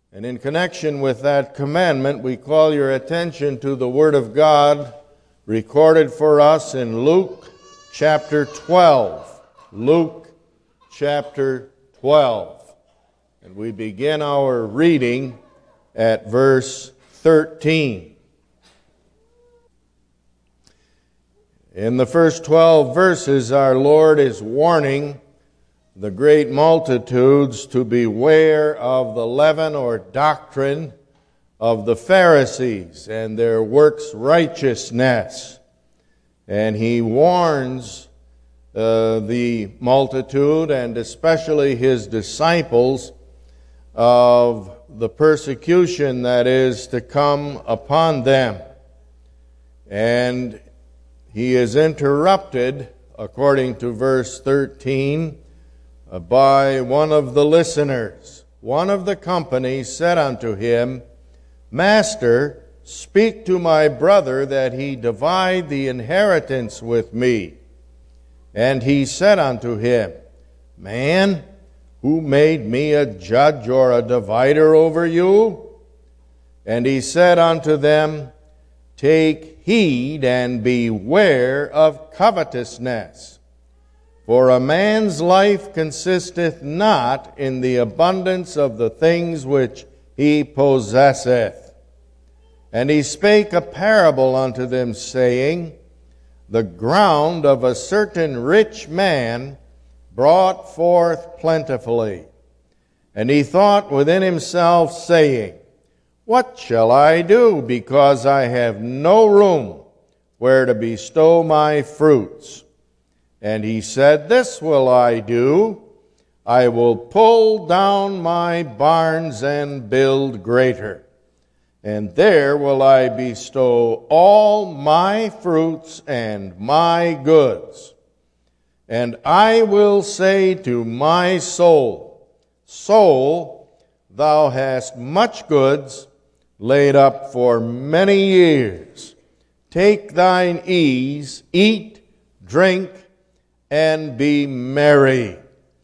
And in connection with that commandment, we call your attention to the Word of God recorded for us in Luke chapter 12. Luke chapter 12. And we begin our reading at verse 13. In the first 12 verses, our Lord is warning the great multitudes to beware of the leaven or doctrine of the Pharisees and their works righteousness. And he warns the multitude, and especially his disciples, of the persecution that is to come upon them. And he is interrupted, according to verse 13, by one of the listeners. One of the company said unto him, Master, speak to my brother that he divide the inheritance with me. And he said unto him, Man, who made me a judge or a divider over you? And he said unto them, Take heed and beware of covetousness. For a man's life consisteth not in the abundance of the things which he possesseth. And he spake a parable unto them, saying, The ground of a certain rich man brought forth plentifully. And he thought within himself, saying, What shall I do, because I have no room where to bestow my fruits? And he said, This will I do, I will pull down my barns and build greater, and there will I bestow all my fruits and my goods. And I will say to my soul, Soul, thou hast much goods laid up for many years. Take thine ease, eat, drink, and be merry.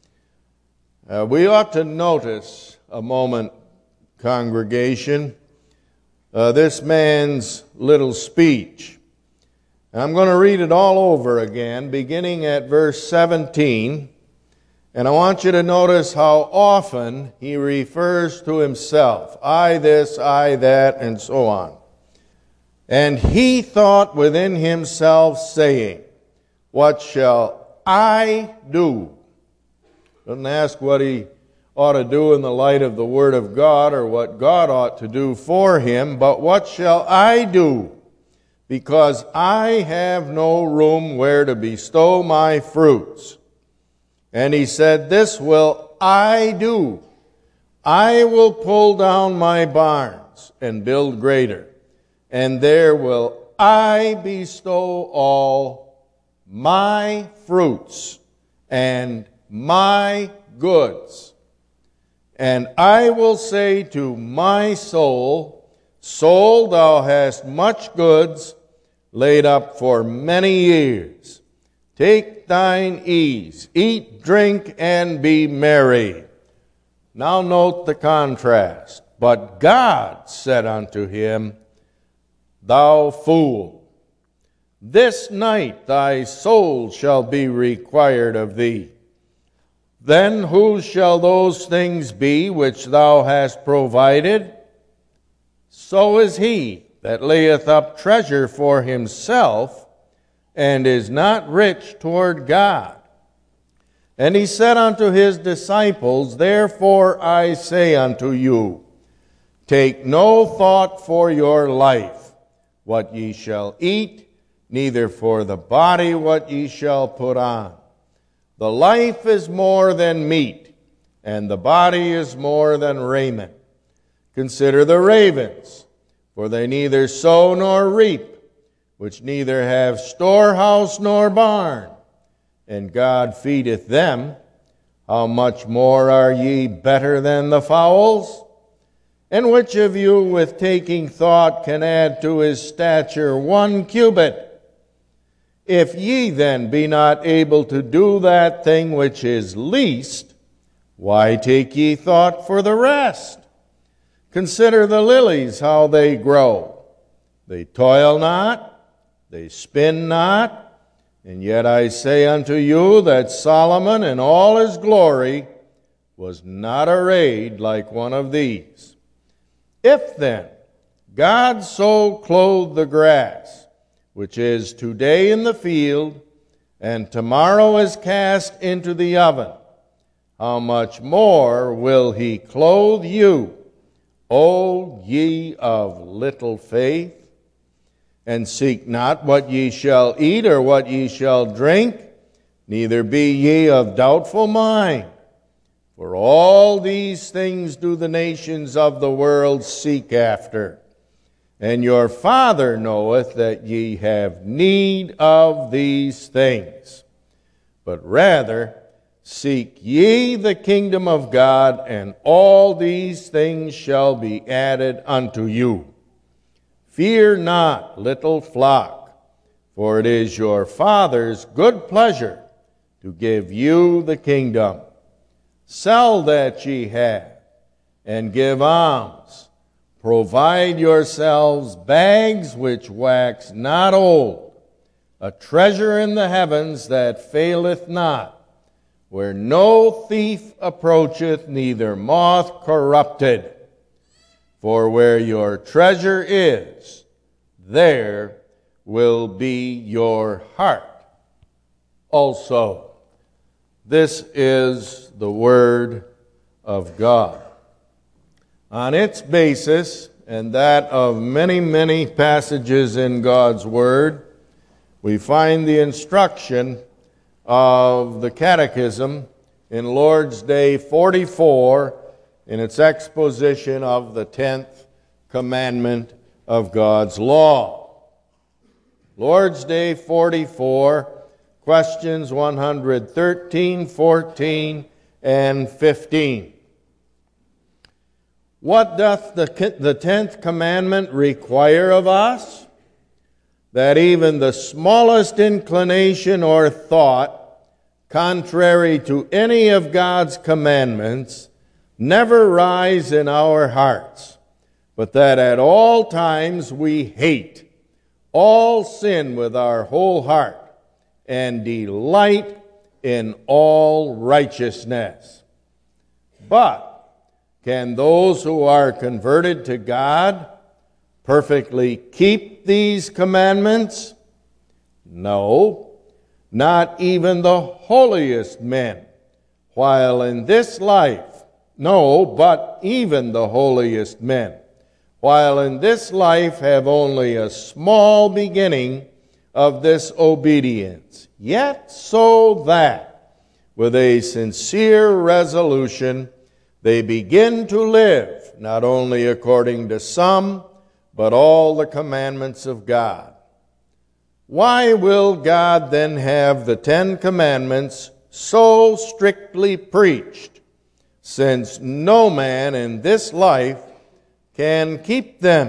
We ought to notice a moment, congregation, this man's little speech. And I'm going to read it all over again, beginning at verse 17. And I want you to notice how often he refers to himself. I this, I that, and so on. And he thought within himself, saying, What shall I do? Doesn't ask what he ought to do in the light of the Word of God or what God ought to do for him, but what shall I do? Because I have no room where to bestow my fruits. And he said, This will I do. I will pull down my barns and build greater, and there will I bestow all my fruits and my goods. And I will say to my soul, Soul, thou hast much goods laid up for many years. Take thine ease, eat, drink, and be merry. Now note the contrast. But God said unto him, Thou fool, this night thy soul shall be required of thee. Then whose shall those things be which thou hast provided? So is he that layeth up treasure for himself, and is not rich toward God. And he said unto his disciples, Therefore I say unto you, Take no thought for your life, what ye shall eat, neither for the body what ye shall put on. The life is more than meat, and the body is more than raiment. Consider the ravens, for they neither sow nor reap, which neither have storehouse nor barn, and God feedeth them. How much more are ye better than the fowls? And which of you with taking thought can add to his stature 1 cubit? If ye then be not able to do that thing which is least, why take ye thought for the rest? Consider the lilies, how they grow. They toil not, they spin not, and yet I say unto you that Solomon in all his glory was not arrayed like one of these. If then God so clothe the grass, which is today in the field, and tomorrow is cast into the oven, how much more will he clothe you, O ye of little faith? And seek not what ye shall eat or what ye shall drink, neither be ye of doubtful mind. For all these things do the nations of the world seek after. And your Father knoweth that ye have need of these things. But rather seek ye the kingdom of God, and all these things shall be added unto you. Fear not, little flock, for it is your Father's good pleasure to give you the kingdom. Sell that ye have, and give alms. Provide yourselves bags which wax not old, a treasure in the heavens that faileth not, where no thief approacheth, neither moth corrupted. For where your treasure is, there will be your heart also. This is the Word of God. On its basis, and that of many, many passages in God's Word, we find the instruction of the Catechism in Lord's Day 44 in its exposition of the 10th commandment of God's law. Lord's Day 44, questions 113, 14, and 15. What doth the 10th commandment require of us? That even the smallest inclination or thought, contrary to any of God's commandments, never rise in our hearts, but that at all times we hate all sin with our whole heart, and delight in all righteousness. But can those who are converted to God perfectly keep these commandments? No, not even the holiest men, while in this life, no, but even the holiest men, while in this life have only a small beginning of this obedience, yet so that, with a sincere resolution, they begin to live, not only according to some, but all the commandments of God. Why will God then have the 10 commandments so strictly preached, since no man in this life can keep them?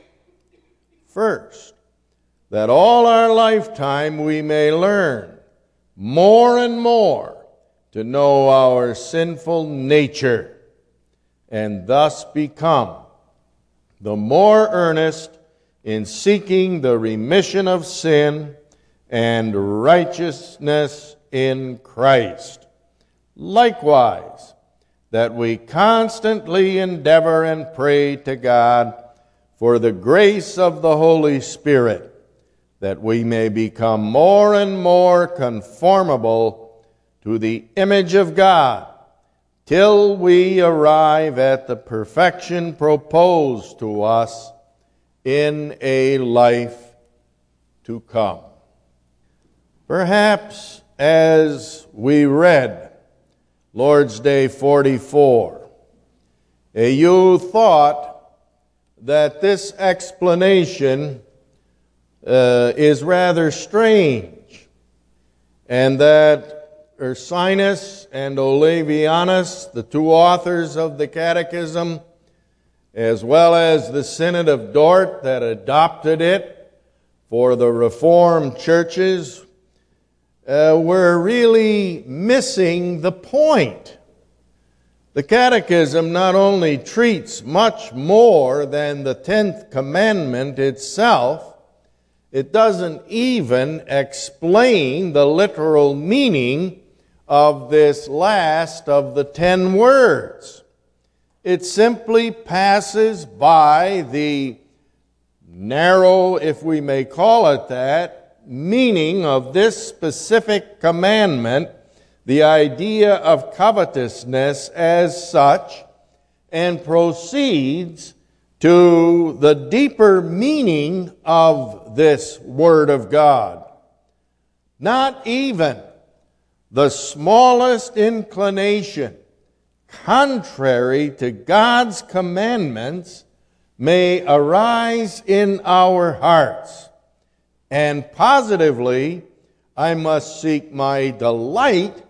First, that all our lifetime we may learn more and more to know our sinful nature, and thus become the more earnest in seeking the remission of sin and righteousness in Christ. Likewise, that we constantly endeavor and pray to God for the grace of the Holy Spirit, that we may become more and more conformable to the image of God, till we arrive at the perfection proposed to us in a life to come. Perhaps as we read Lord's Day 44, you thought that this explanation is rather strange, and that Ursinus and Olavianus, the two authors of the Catechism, as well as the Synod of Dort that adopted it for the Reformed churches, were really missing the point. The Catechism not only treats much more than the 10th commandment itself, it doesn't even explain the literal meaning of this last of the 10 words. It simply passes by the narrow, if we may call it that, meaning of this specific commandment, the idea of covetousness as such, and proceeds to the deeper meaning of this Word of God. Not even the smallest inclination contrary to God's commandments may arise in our hearts. And positively, I must seek my delight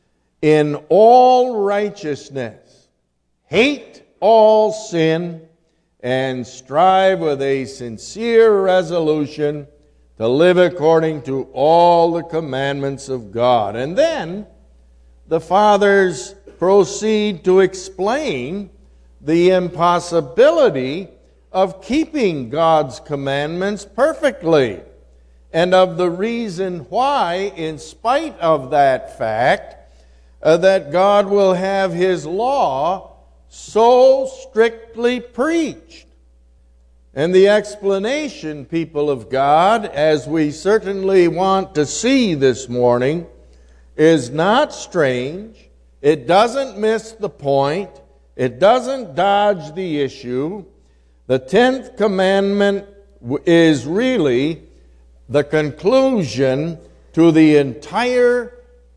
in all righteousness, hate all sin, and strive with a sincere resolution to live according to all the commandments of God. And then the Fathers proceed to explain the impossibility of keeping God's commandments perfectly, and of the reason why, in spite of that fact, that God will have His law so strictly preached. And the explanation, people of God, as we certainly want to see this morning, is not strange. It doesn't miss the point. It doesn't dodge the issue. The 10th commandment is really the conclusion to the entire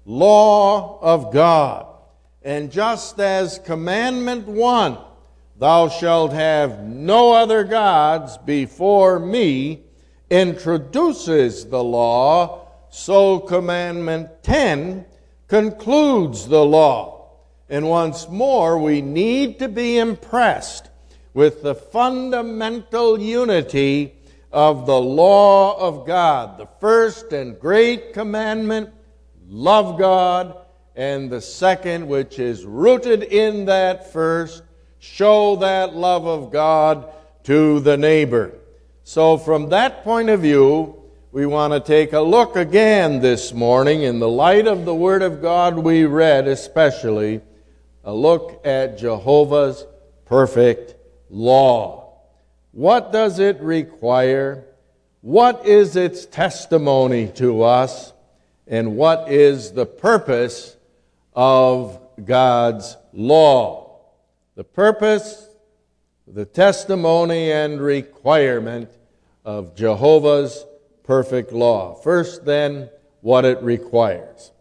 law of God. And just as commandment 1, thou shalt have no other gods before me, introduces the law, so commandment 10 concludes the law. And once more, we need to be impressed with the fundamental unity of the law of God. The first and great commandment, love God, and the second, which is rooted in that first, show that love of God to the neighbor. So from that point of view, we want to take a look again this morning, in the light of the Word of God we read especially, a look at Jehovah's perfect law. What does it require? What is its testimony to us? And what is the purpose of God's law? The purpose, the testimony, and requirement of Jehovah's perfect law. First, then, what it requires.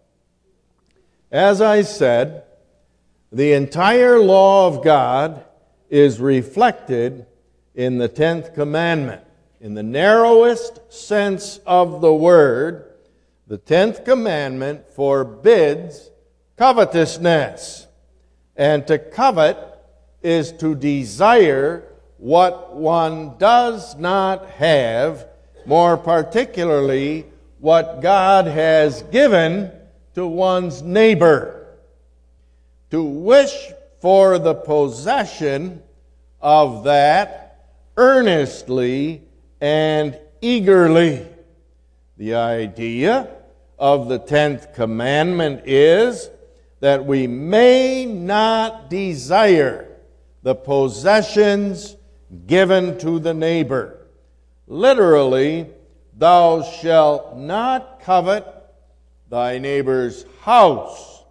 As I said, the entire law of God is reflected in the 10th commandment. In the narrowest sense of the word, the 10th commandment forbids covetousness. And to covet is to desire what one does not have, more particularly what God has given to one's neighbor. To wish for the possession of that earnestly and eagerly. The idea of the 10th commandment is that we may not desire the possessions given to the neighbor. Literally, thou shalt not covet thy neighbor's house,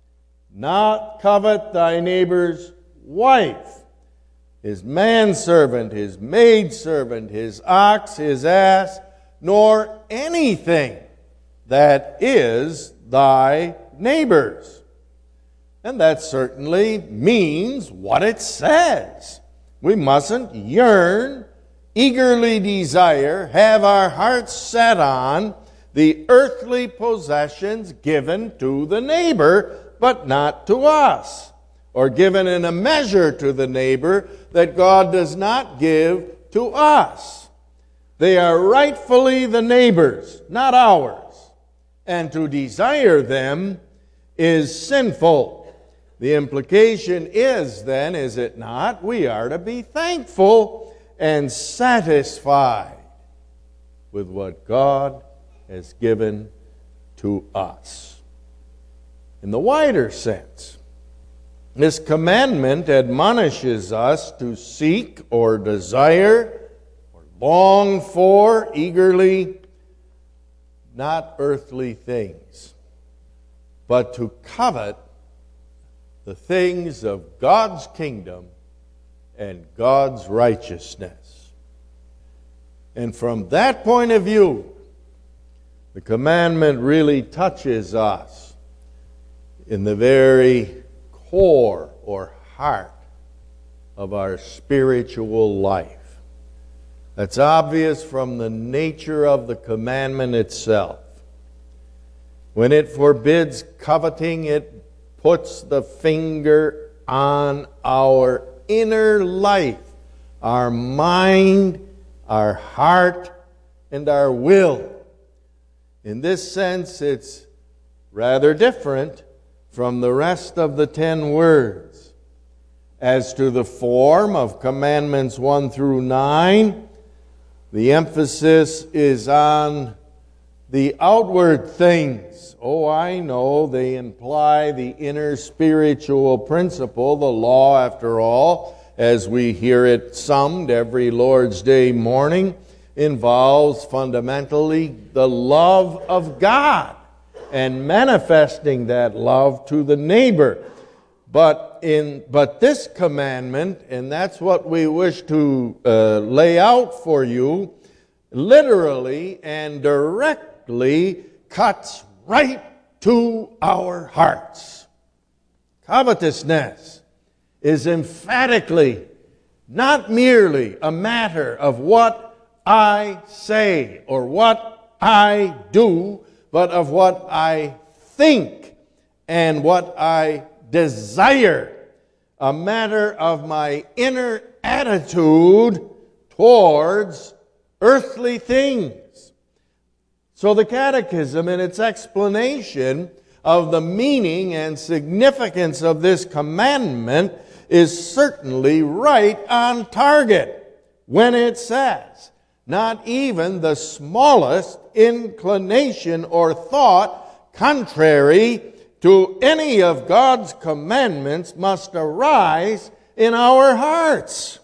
not covet thy neighbor's wife, his manservant, his maidservant, his ox, his ass, nor anything that is thy neighbor's. And that certainly means what it says. We mustn't yearn, eagerly desire, have our hearts set on the earthly possessions given to the neighbor, but not to us, or given in a measure to the neighbor that God does not give to us. They are rightfully the neighbor's, not ours. And to desire them is sinful. The implication is then, is it not, we are to be thankful and satisfied with what God has given to us. In the wider sense, this commandment admonishes us to seek or desire or long for eagerly not earthly things, but to covet the things of God's kingdom and God's righteousness. And from that point of view, the commandment really touches us in the very core or heart of our spiritual life. That's obvious from the nature of the commandment itself. When it forbids coveting, it puts the finger on our inner life, our mind, our heart, and our will. In this sense, it's rather different from the rest of the 10 words. As to the form of commandments 1 through 9, the emphasis is on the outward things. Oh, I know they imply the inner spiritual principle. The law, after all, as we hear it summed every Lord's Day morning, involves fundamentally the love of God and manifesting that love to the neighbor. But this commandment, and that's what we wish to lay out for you, literally and directly cuts right to our hearts. Covetousness is emphatically not merely a matter of what I say or what I do, but of what I think and what I desire, a matter of my inner attitude towards earthly things. So the Catechism, in its explanation of the meaning and significance of this commandment, is certainly right on target when it says, not even the smallest inclination or thought contrary to any of God's commandments must arise in our hearts.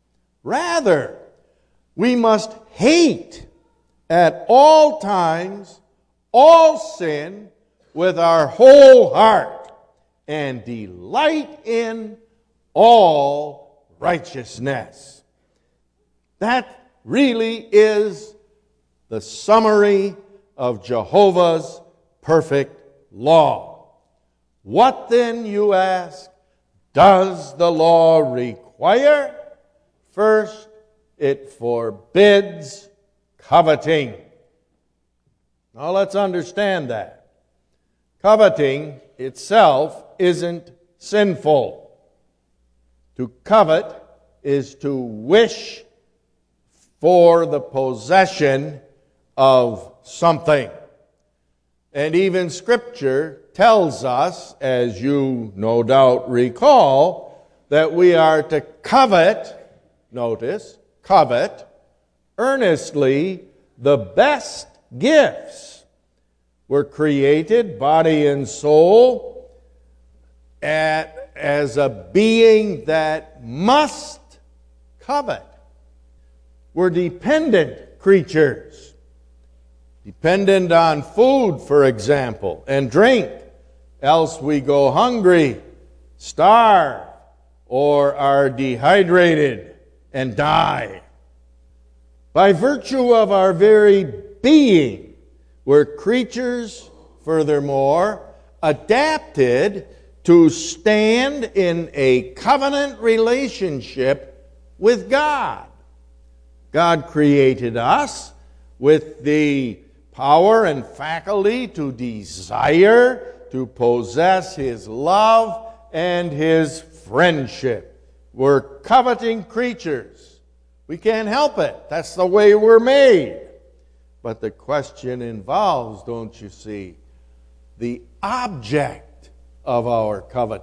Rather, we must hate at all times all sin with our whole heart and delight in all righteousness. That really is the summary of Jehovah's perfect law. What then, you ask, does the law require? First, it forbids coveting. Now let's understand that. Coveting itself isn't sinful. To covet is to wish for the possession of something. And even Scripture tells us, as you no doubt recall, that we are to covet, notice, covet, earnestly the best gifts. We're created, body and soul, as a being that must covet. We're dependent creatures. Dependent on food, for example, and drink. Else we go hungry, starve, or are dehydrated and die. By virtue of our very being, we're creatures, furthermore, adapted to stand in a covenant relationship with God. God created us with the power and faculty to desire, to possess His love and His friendship. We're coveting creatures. We can't help it. That's the way we're made. But the question involves, don't you see, the object of our coveting.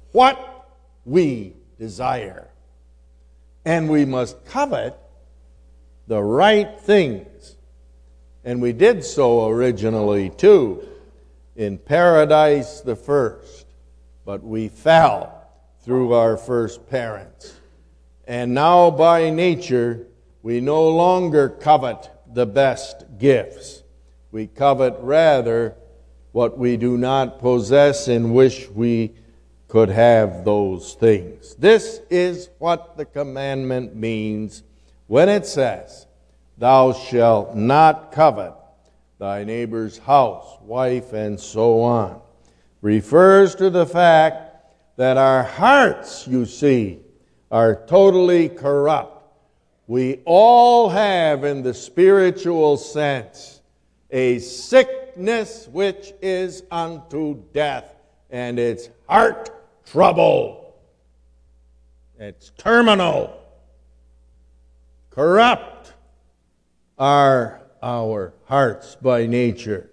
what we desire. And we must covet the right things. And we did so originally too, in paradise the first. But we fell through our first parents. And now by nature, we no longer covet the best gifts. We covet rather what we do not possess and wish we could have those things. This is what the commandment means when it says, "Thou shalt not covet thy neighbor's house, wife," and so on. Refers to the fact that our hearts, you see, are totally corrupt. We all have, in the spiritual sense, a sickness which is unto death, and it's heart trouble. It's terminal. Corrupt are our hearts by nature.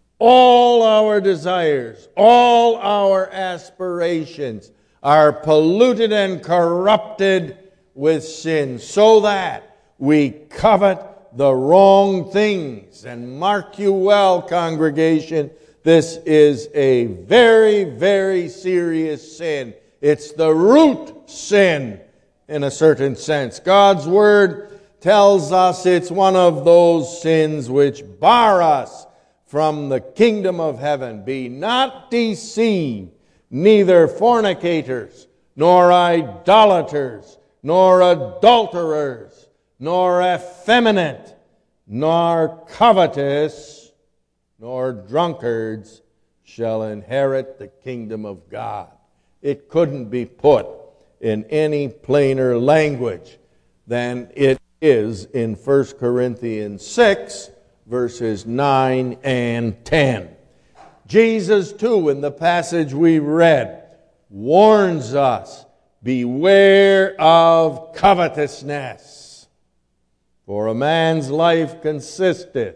All our desires, all our aspirations are polluted and corrupted with sin, so that we covet the wrong things. And mark you well, congregation, this is a very, very serious sin. It's the root sin in a certain sense. God's Word tells us it's one of those sins which bar us from the kingdom of heaven. Be not deceived, neither fornicators, nor idolaters, nor adulterers, nor effeminate, nor covetous, nor drunkards shall inherit the kingdom of God. It couldn't be put in any plainer language than it is in 1 Corinthians 6, verses 9 and 10. Jesus, too, in the passage we read, warns us, beware of covetousness. For a man's life consisteth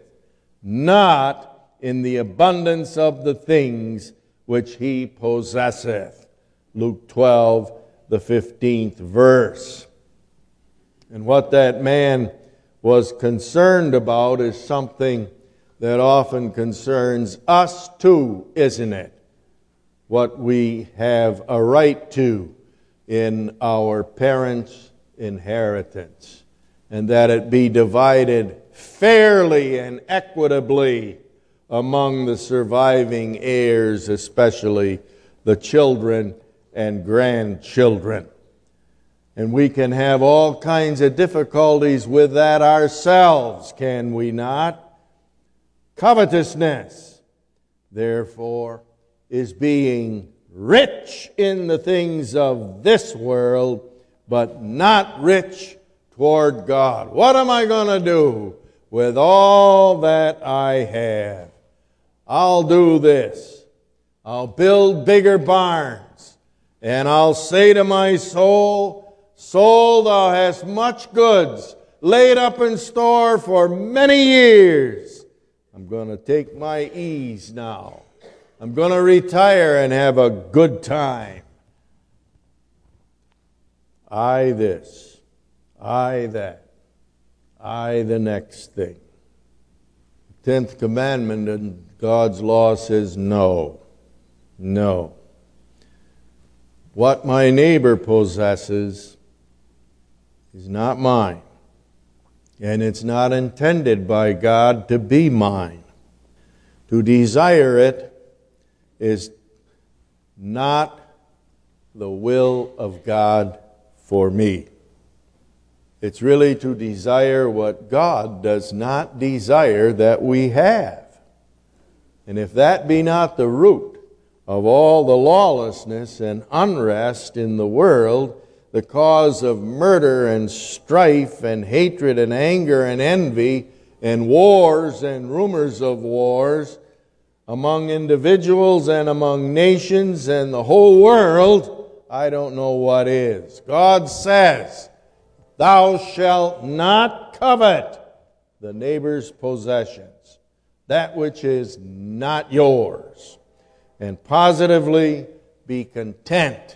not in the abundance of the things which he possesseth. Luke 12, the 15th verse. And what that man was concerned about is something that often concerns us too, isn't it? What we have a right to in our parents' inheritance, and that it be divided fairly and equitably among the surviving heirs, especially the children and grandchildren. And we can have all kinds of difficulties with that ourselves, can we not? Covetousness, therefore, is being rich in the things of this world, but not rich toward God. What am I going to do with all that I have? I'll do this. I'll build bigger barns, and I'll say to my soul, "Soul, thou hast much goods laid up in store for many years. I'm going to take my ease now. I'm going to retire and have a good time. I this, I that, I the next thing." 10th commandment in God's law says no. No. What my neighbor possesses is not mine. And it's not intended by God to be mine. To desire it is not the will of God for me. It's really to desire what God does not desire that we have. And if that be not the root of all the lawlessness and unrest in the world, the cause of murder and strife and hatred and anger and envy and wars and rumors of wars among individuals and among nations and the whole world, I don't know what is. God says, "Thou shalt not covet the neighbor's possessions, that which is not yours, and positively be content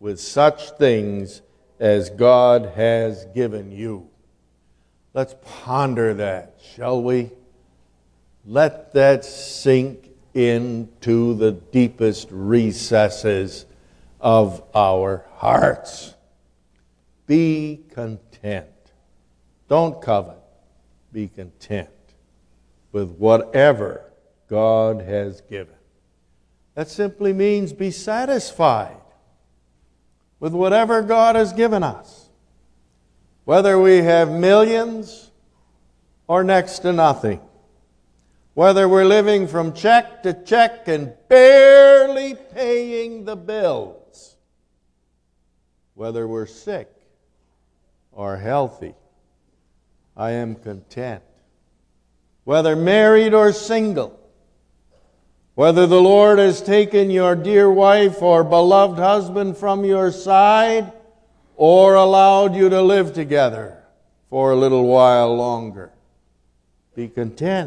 with such things as God has given you. Let's ponder that, shall we? Let that sink into the deepest recesses of our hearts. Be content. Don't covet. Be content with whatever God has given. That simply means be satisfied with whatever God has given us. Whether we have millions or next to nothing. Whether we're living from check to check and barely paying the bills. Whether we're sick or healthy, I am content. Whether married or single, whether the Lord has taken your dear wife or beloved husband from your side or allowed you to live together for a little while longer, be content.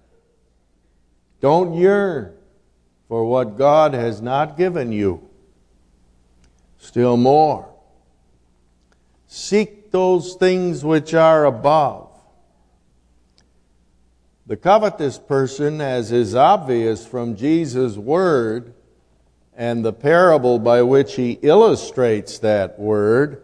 Don't yearn for what God has not given you. Still more, seek those things which are above. The covetous person, as is obvious from Jesus' word and the parable by which he illustrates that word,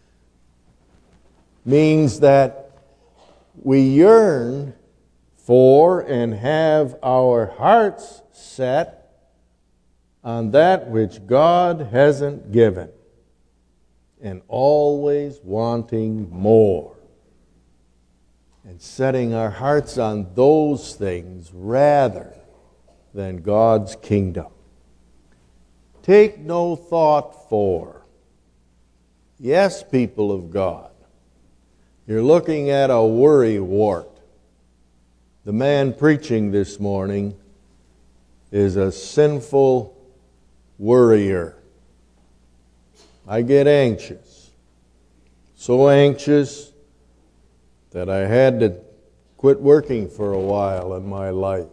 means that we yearn for and have our hearts set on that which God hasn't given, and always wanting more, and setting our hearts on those things rather than God's kingdom. Take no thought for. Yes, people of God, you're looking at a worry wart. The man preaching this morning is a sinful worrier. I get anxious. So anxious that I had to quit working for a while in my life.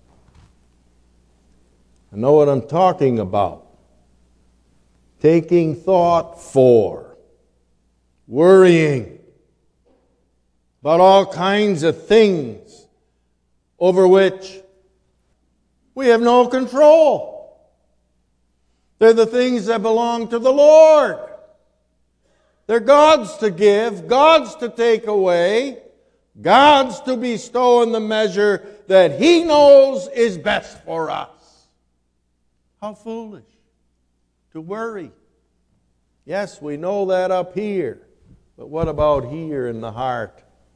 I know what I'm talking about. Taking thought for. Worrying about all kinds of things over which we have no control. They're the things that belong to the Lord. They're God's to give, God's to take away, God's to bestow in the measure that He knows is best for us. How foolish to worry. Yes, we know that up here, but what about here in the heart?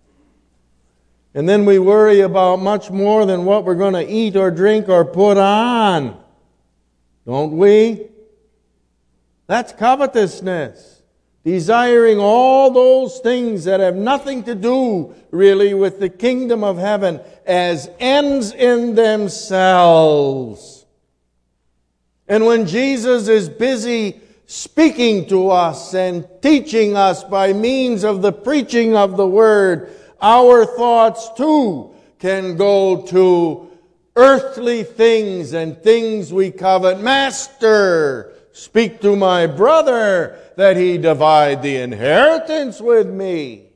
And then we worry about much more than what we're going to eat or drink or put on. Don't we? That's covetousness. Desiring all those things that have nothing to do really with the kingdom of heaven as ends in themselves. And when Jesus is busy speaking to us and teaching us by means of the preaching of the Word, our thoughts too can go to earthly things and things we covet. Master, speak to my brother that he divide the inheritance with me.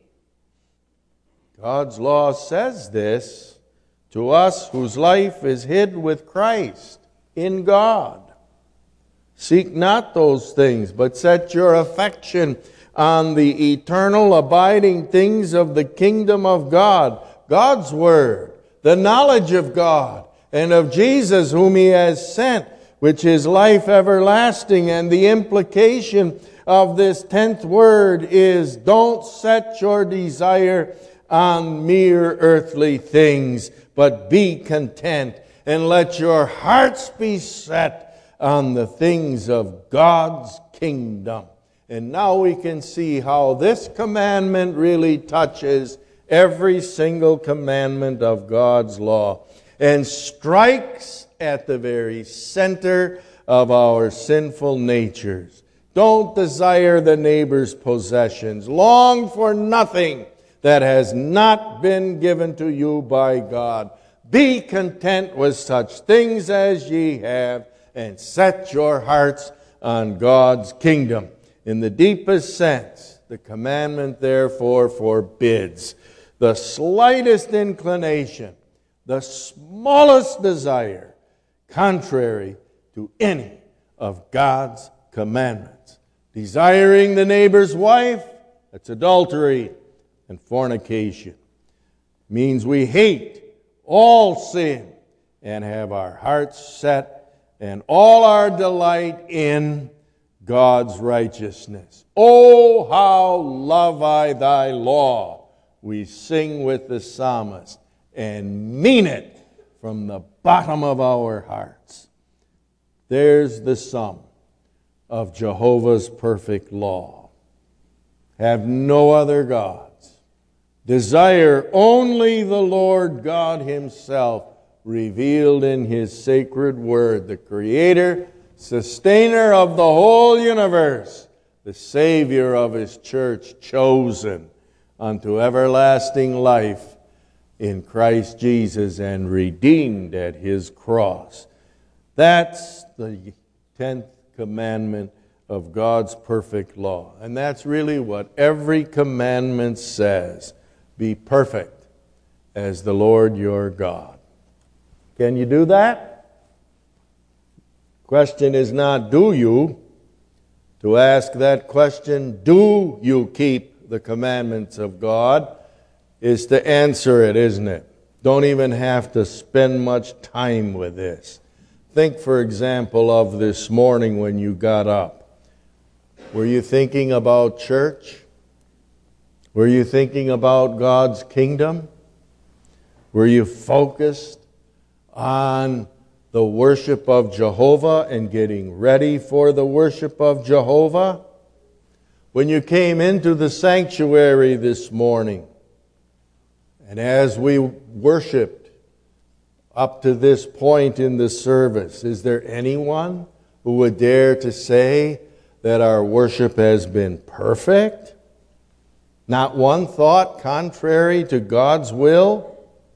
God's law says this to us whose life is hid with Christ in God. Seek not those things, but set your affection on the eternal, abiding things of the kingdom of God, God's Word, the knowledge of God, and of Jesus whom He has sent, which is life everlasting. And the implication of this 10th word is, don't set your desire on mere earthly things, but be content, and let your hearts be set on the things of God's kingdom. And now we can see how this commandment really touches every single commandment of God's law and strikes at the very center of our sinful natures. Don't desire the neighbor's possessions. Long for nothing that has not been given to you by God. Be content with such things as ye have, and set your hearts on God's kingdom. In the deepest sense, the commandment therefore forbids the slightest inclination, the smallest desire, contrary to any of God's commandments. Desiring the neighbor's wife, that's adultery and fornication. Means we hate all sin and have our hearts set and all our delight in God's righteousness. Oh, how love I thy law, we sing with the psalmist, and mean it from the bottom of our hearts. There's the sum of Jehovah's perfect law. Have no other gods. Desire only the Lord God Himself, revealed in His sacred word, the Creator, Sustainer of the whole universe, the Savior of His church, chosen unto everlasting life in Christ Jesus and redeemed at His cross. That's the 10th commandment of God's perfect law. And that's really what every commandment says. Be perfect as the Lord your God. Can you do that? Question is not do you. To ask that question, do you keep the commandments of God, is to answer it, isn't it? Don't even have to spend much time with this. Think, for example, of this morning when you got up. Were you thinking about church? Were you thinking about God's kingdom? Were you focused on the worship of Jehovah and getting ready for the worship of Jehovah? When you came into the sanctuary this morning, and as we worshiped up to this point in the service, is there anyone who would dare to say that our worship has been perfect? Not one thought contrary to God's will?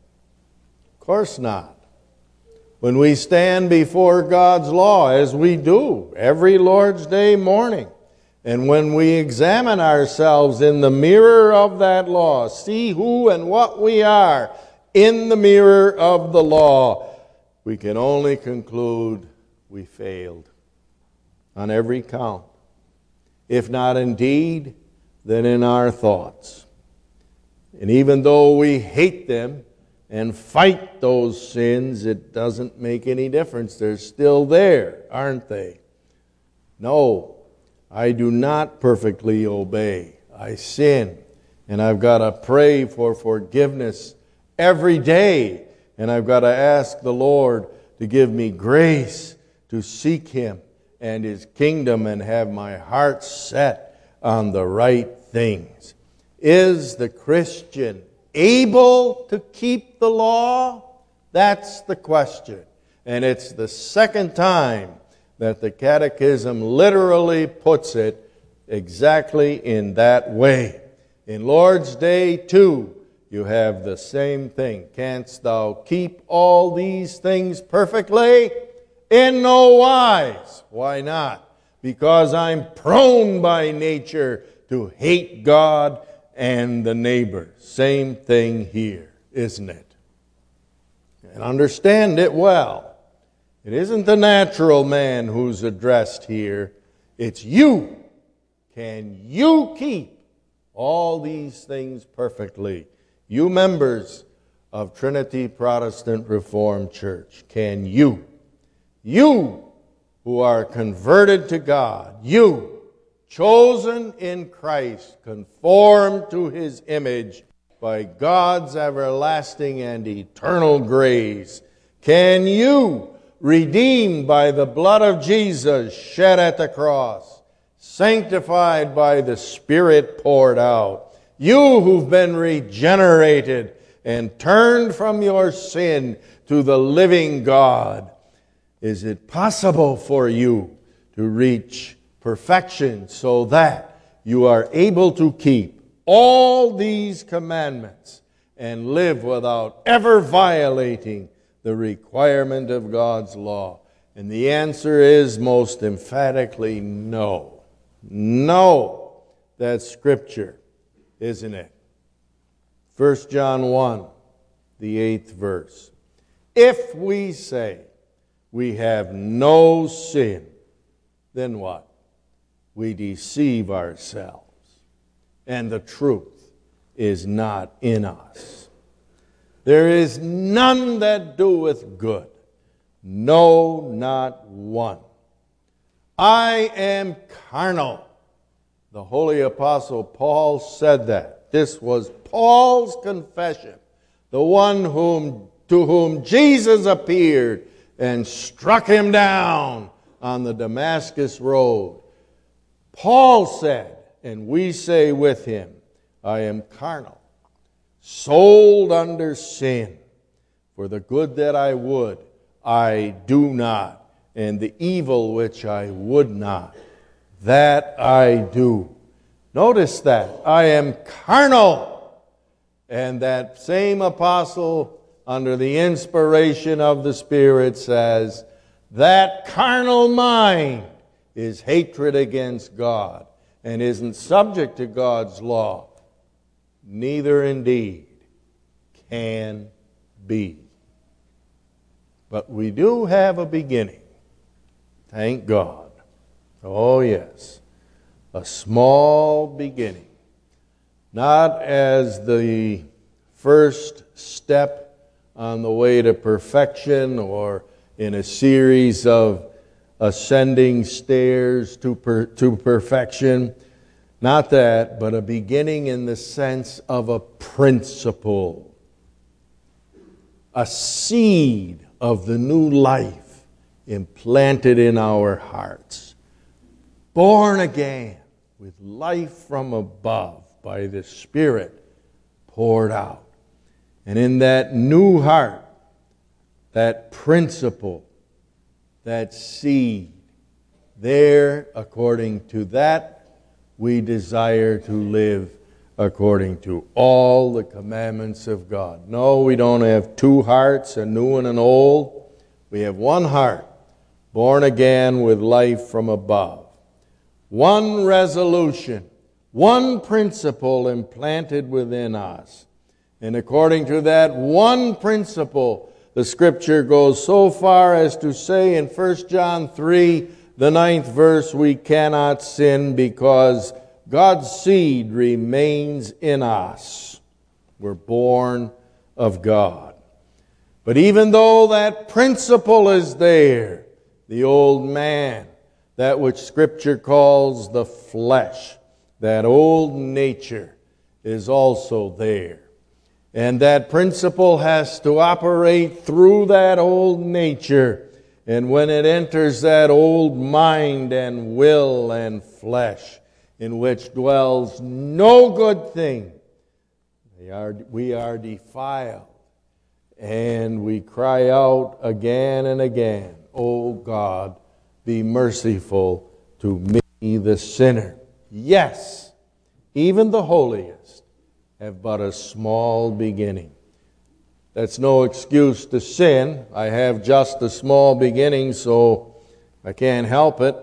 Of course not. When we stand before God's law, as we do every Lord's Day morning, and when we examine ourselves in the mirror of that law, see who and what we are in the mirror of the law, we can only conclude we failed on every count. If not in deed, then in our thoughts. And even though we hate them and fight those sins, it doesn't make any difference. They're still there, aren't they? No, I do not perfectly obey. I sin, and I've got to pray for forgiveness every day, and I've got to ask the Lord to give me grace to seek Him and His kingdom and have my heart set on the right things. Is the Christian able to keep the law? That's the question. And it's the second time that the Catechism literally puts it exactly in that way. In Lord's Day 2, you have the same thing. Canst thou keep all these things perfectly? In no wise. Why not? Because I'm prone by nature to hate God and the neighbor. Same thing here, isn't it? And understand it well. It isn't the natural man who's addressed here. It's you. Can you keep all these things perfectly? You members of Trinity Protestant Reformed Church, can you? You who are converted to God, you chosen in Christ, conformed to His image by God's everlasting and eternal grace, can you, redeemed by the blood of Jesus shed at the cross, sanctified by the Spirit poured out, you who've been regenerated and turned from your sin to the living God, is it possible for you to reach perfection so that you are able to keep all these commandments and live without ever violating the requirement of God's law? And the answer is most emphatically no. No, that's Scripture, isn't it? 1 John 1, the 8th verse. If we say we have no sin, then what? We deceive ourselves, and the truth is not in us. There is none that doeth good, no, not one. I am carnal. The holy apostle Paul said that. This was Paul's confession, the one to whom Jesus appeared and struck him down on the Damascus road. Paul said, and we say with him, I am carnal, sold under sin. For the good that I would, I do not, and the evil which I would not, that I do. Notice that. I am carnal. And that same apostle, under the inspiration of the Spirit, says, that carnal mind is hatred against God and isn't subject to God's law. Neither indeed can be. But we do have a beginning. Thank God. Oh yes. A small beginning. Not as the first step on the way to perfection or in a series of ascending stairs to perfection. Not that, but a beginning in the sense of a principle. A seed of the new life implanted in our hearts. Born again with life from above by the Spirit poured out. And in that new heart, that principle, that seed, there, according to that, we desire to live according to all the commandments of God. No, we don't have two hearts, a new and an old. We have one heart, born again with life from above. One resolution, one principle implanted within us. And according to that one principle, the Scripture goes so far as to say in 1 John 3, the 9th verse, we cannot sin because God's seed remains in us. We're born of God. But even though that principle is there, the old man, that which Scripture calls the flesh, that old nature is also there. And that principle has to operate through that old nature. And when it enters that old mind and will and flesh, in which dwells no good thing, we are defiled. And we cry out again and again, O God, be merciful to me, the sinner. Yes, even the holiest have but a small beginning. That's no excuse to sin. I have just a small beginning, so I can't help it.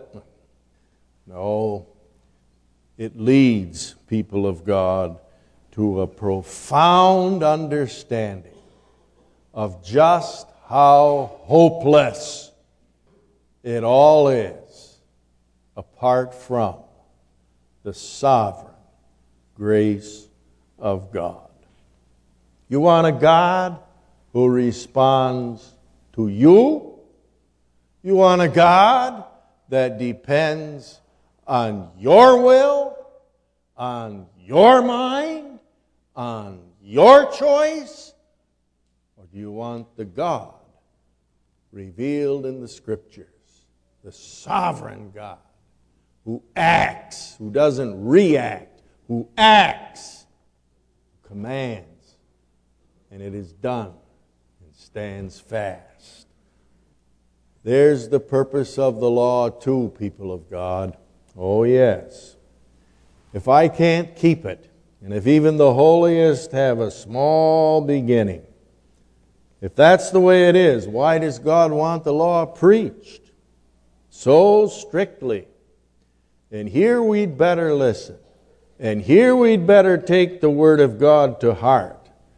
No, it leads people of God to a profound understanding of just how hopeless it all is apart from the sovereign grace of God. You want a God who responds to you? You want a God that depends on your will, on your mind, on your choice? Or do you want the God revealed in the Scriptures, the sovereign God who acts, who doesn't react, who acts, commands, and it is done and stands fast? There's the purpose of the law too, people of God. Oh yes. If I can't keep it, and if even the holiest have a small beginning, if that's the way it is, why does God want the law preached so strictly? And here we'd better listen. And here we'd better take the Word of God to heart.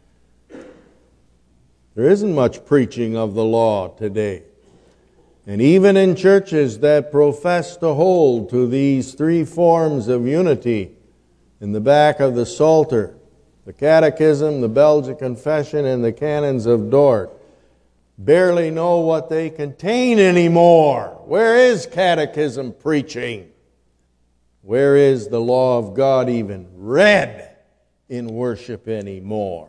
There isn't much preaching of the law today. And even in churches that profess to hold to these three forms of unity, in the back of the Psalter, the Catechism, the Belgic Confession, and the Canons of Dort, barely know what they contain anymore. Where is catechism preaching? Where is the law of God even read in worship anymore?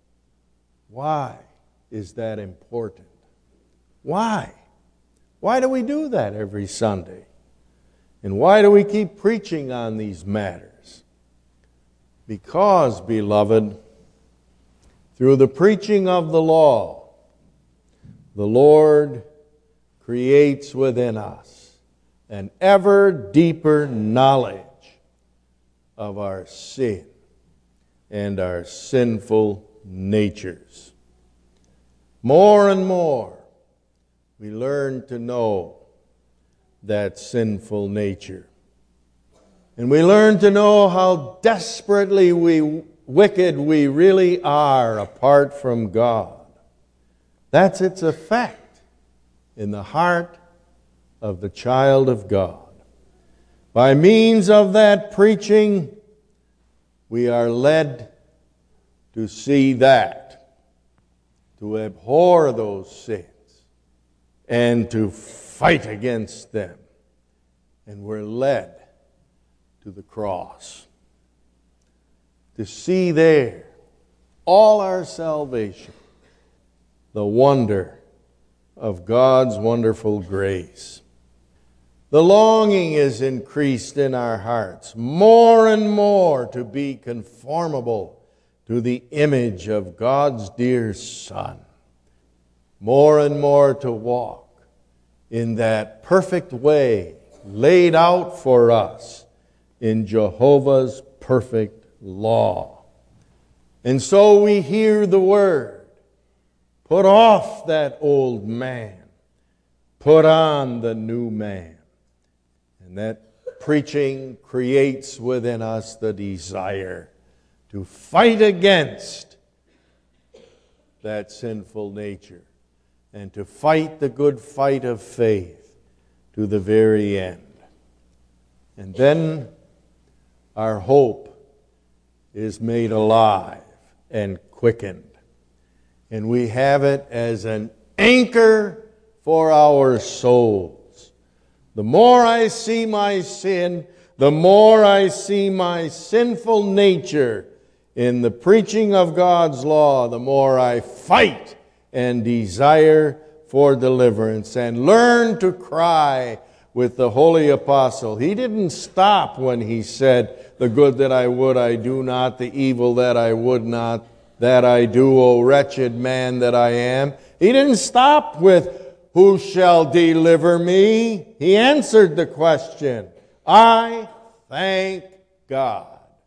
Why is that important? Why? Why do we do that every Sunday? And why do we keep preaching on these matters? Because, beloved, through the preaching of the law, the Lord creates within us an ever deeper knowledge of our sin and our sinful natures. More and more, we learn to know that sinful nature. And we learn to know how desperately wicked we really are apart from God. That's its effect in the heart of the child of God. By means of that preaching, we are led to see that, to abhor those sins, and to fight against them. And we're led to the cross, to see there all our salvation, the wonder of God's wonderful grace. The longing is increased in our hearts more and more to be conformable to the image of God's dear Son, more and more to walk in that perfect way laid out for us in Jehovah's perfect law. And so we hear the word, put off that old man, put on the new man. And that preaching creates within us the desire to fight against that sinful nature and to fight the good fight of faith to the very end. And then our hope is made alive and quickened. And we have it as an anchor for our souls. The more I see my sin, the more I see my sinful nature in the preaching of God's law, the more I fight and desire for deliverance and learn to cry with the holy apostle. He didn't stop when he said, the good that I would I do not, the evil that I would not, that I do, O wretched man that I am. He didn't stop with, who shall deliver me? He answered the question, I thank God.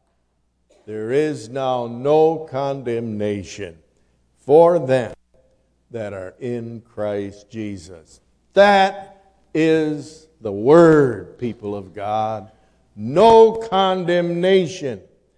There is now no condemnation for them that are in Christ Jesus. That is the word, people of God. No condemnation.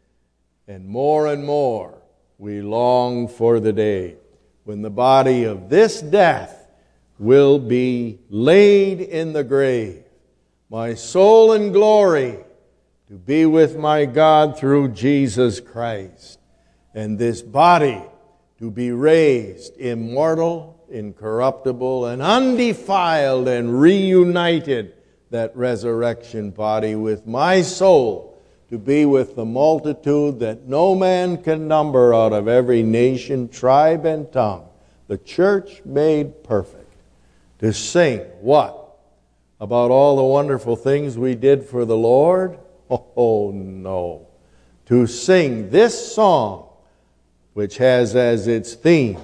And more, we long for the day when the body of this death will be laid in the grave. My soul in glory to be with my God through Jesus Christ. And this body to be raised immortal, incorruptible, and undefiled, and reunited, that resurrection body with my soul to be with the multitude that no man can number out of every nation, tribe, and tongue. The church made perfect. To sing what? About all the wonderful things we did for the Lord? Oh, no. To sing this song, which has as its theme,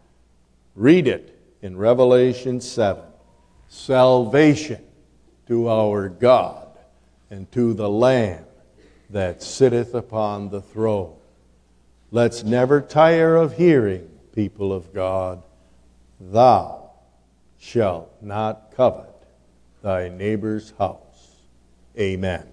read it in Revelation 7, salvation to our God and to the Lamb that sitteth upon the throne. Let's never tire of hearing, people of God, thou shalt not covet thy neighbor's house. Amen.